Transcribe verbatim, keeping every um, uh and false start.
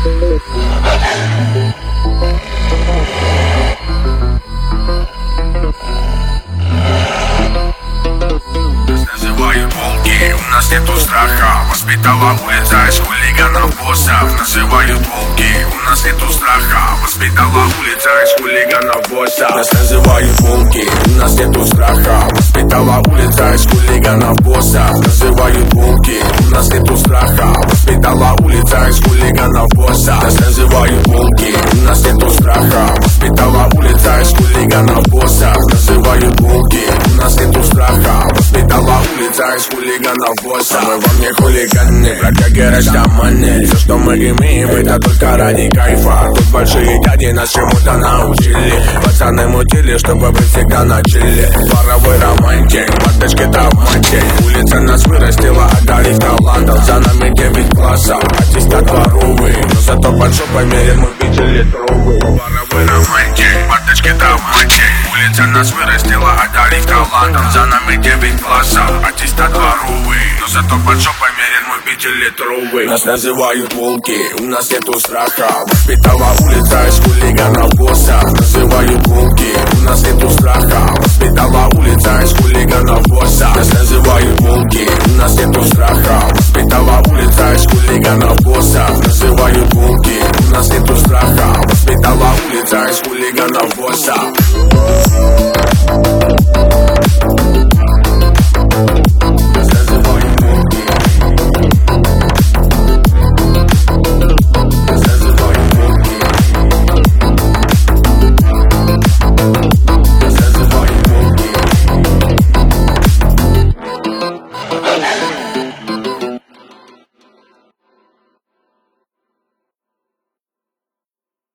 Называют волки, у нас нету страха. Воспитала улица из хулиганов боссов. Называют волки, у нас нету страха. Воспитала улица из хулиганов боссов. Нас называют волки, у нас нету страха. Воспитала улица из хулиганов боссов. Называют волки, у нас нету страха. Воспитала улица из хулиганов боссов. Нас называют волки, у нас нету страха. Воспитала улица из хулиганов боссов. Называют волки, у нас нету страха. Воспитала улица из хулиганов боссов. Мы вам не хулиганы, бродяги растаманы. Все, что мы имеем, это только ради кайфа. Тут большие дяди нас чему-то научили. Пацаны мутили, чтобы быть всегда на чили. Дворовой романтик, мартышки-то в мате. Улица нас вырастила, одарив талантов. За нами девять классов, аттестат дворовый. Но зато под жопой мерен мы пятилитровый. Дворовой романтик, мартышки-то в мате. Улица нас вырастила, одарив талантом. За нами девять классов, аттестат дворовый. Но зато под жопой мерен мы пятилитровый. Нас называют волки, у нас нету страха. Воспитала улица из хулиганов боссов. Называют волки, у нас нету страха. Воспитала улица из хулиганов боссов. Нас называют волки, у нас нету страха. Воспитала улица из хулиганов